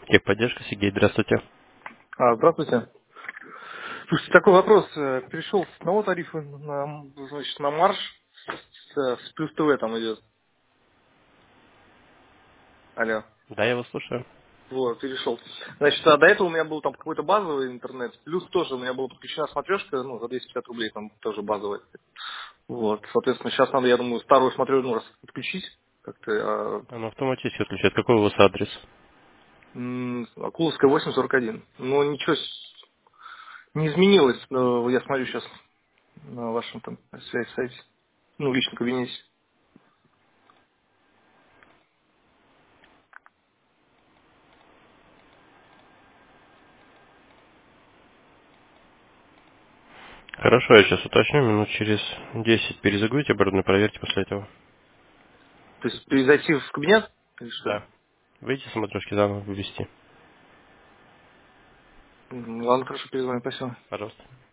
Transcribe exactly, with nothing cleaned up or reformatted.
Техподдержка, Сергей, здравствуйте. А, здравствуйте. Слушайте, такой вопрос. Э, Перешел с одного тарифа на, значит, на марш, с, с плюс ТВ там идет. Алло. Да, я вас слушаю. Вот, перешел. Значит, а до этого у меня был там какой-то базовый интернет, плюс тоже у меня была подключена смотрешка, ну, за двести пятьдесят рублей там тоже базовая. Вот, соответственно, сейчас надо, я думаю, старую смотрю, ну, раз подключить как-то. А, Он автоматически отключает. Какой у вас адрес? м, Акуловская восемь сорок один. Ну, ничего с- не изменилось, но я смотрю сейчас на вашем там связи сайте, ну, в личном кабинете. Хорошо, я сейчас уточню. Минут через десять перезагрузите оборудование, проверьте после этого. То есть перезайти в кабинет? Или что? Да. Выйти с смотрешки заново вывести. М, Ладно, хорошо, перезвоню, спасибо. Пожалуйста.